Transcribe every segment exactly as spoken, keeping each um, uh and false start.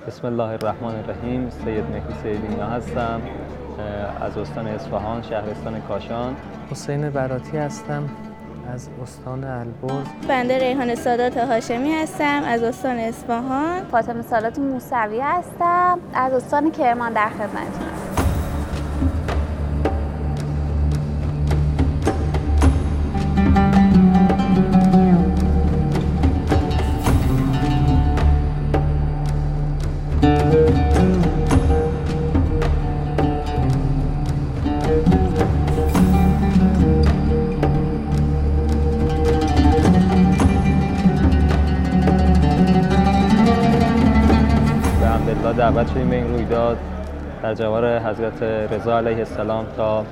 بسم الله الرحمن الرحیم. سید مهدی سیدی‌نیا هستم از استان اصفهان، شهرستان کاشان. حسین براتی هستم از استان البرز. بنده ریحانه سادات هاشمی هستم از استان اصفهان. فاطمه سادات موسوی هستم از استان کرمان در خدمتتونم. دعوت شدیم به این رویداد در جوار حضرت رضا علیه السلام تا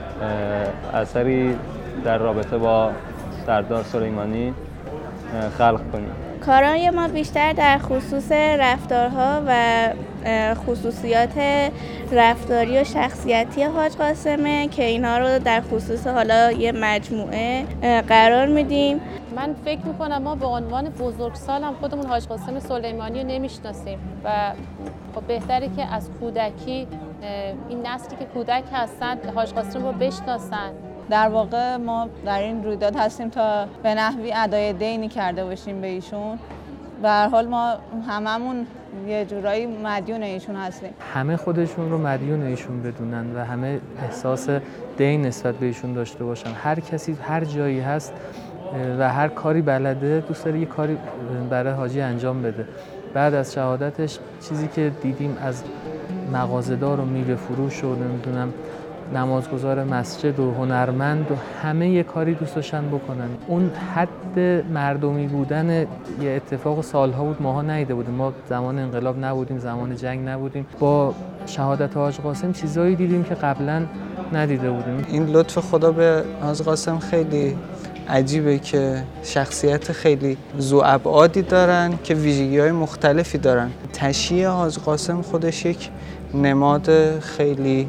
اثری در رابطه با سردار سلیمانی خلق کنیم. کارهای ما بیشتر در خصوص رفتارها و خصوصیات رفتاری و شخصیتی حاج قاسمه که اینها رو در خصوص حالا یه مجموعه قرار میدیم. من فکر میکنم ما به عنوان بزرگسال هم خودمون حاج قاسم سلیمانی رو نمیشناسیم و خب بهتره که از کودکی این نسلی که کودک هستن حاج قاسم رو بشناسن. در واقع ما در این رویداد هستیم تا به نحوی ادای دینی کرده باشیم به ایشون. به هر حال ما هممون یه جورایی مدیون ایشون هستیم. همه خودشون رو مدیون ایشون بدونن و همه احساس دین نسبت به ایشون داشته باشن. هر کسی هر جایی هست و هر کاری بلده دوست داره یه کاری برای حاجی انجام بده. بعد از شهادتش چیزی که دیدیم از مغازه‌دار و میوه فروش و نمیدونم نمازگزار مسجد و هنرمند و همه یه کاری دوست داشتن بکنن. اون حد مردمی بودن یه اتفاق سالها بود ماها ندیده بودیم. ما زمان انقلاب نبودیم، زمان جنگ نبودیم. با شهادت حاج قاسم چیزایی دیدیم که قبلا ندیده بودیم. این لطف خدا به حاج قاسم خیلی عجیبه که شخصیت خیلی ذوابعادی دارن که ویژگی‌های مختلفی دارن. تشییع حاج قاسم خودش یک نماد خیلی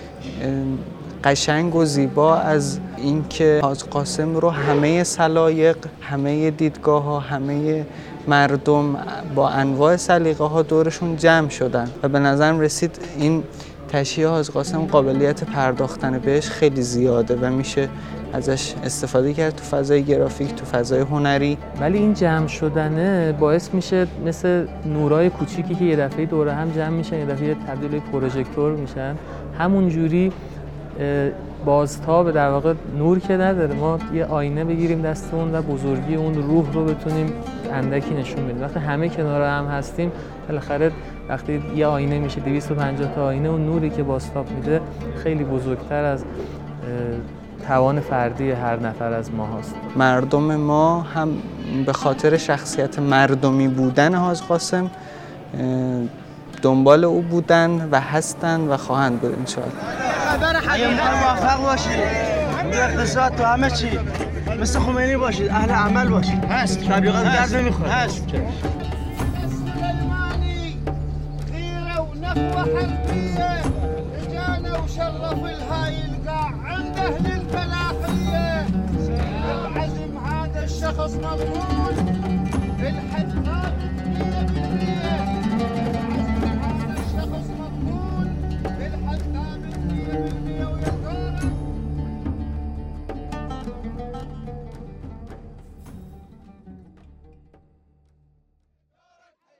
قشنگ و زیبا از اینکه حاج قاسم رو همه سلایق، همه دیدگاه‌ها، همه مردم با انواع سلیقه‌ها دورشون جمع شدن و به نظرم رسید این تشییع حاج قاسم قابلیت پرداختن بهش خیلی زیاده و میشه ازش استفاده کرد تو فضای گرافیک، تو فضای هنری. ولی این جمع شدنه باعث میشه مثل نورای کوچیکی که یه دفعه دوره هم جمع میشن، یه دفعه تبدیل به پروژکتور میشن، همون جوری بازتاب در واقع نور که نداره. ما یه آینه بگیریم دستمون و بزرگی اون روح رو بتونیم اندکی نشون بدیم. وقتی همه کنار هم هستیم بالاخره وقتی یه آینه میشه دویست و پنجاه تا آینه، اون نوری که بازتاب میده خیلی بزرگتر از توان فردی هر نفر از ما هست. مردم ما هم به خاطر شخصیت مردمی بودن حاج قاسم دنبال او بودن و هستن و خواهند بود انشاءالله. موفق باشید، اقتصاد تو همه چی مثل خمینی باشید، اهل عمل باشید. هست تبلیغات درد نمیخوره. هست سليماني غيره ونخوه حربيه اجانا وشرف الهاي القاع عند اهل الفلاحيه. العزم هذا الشخص مضمون.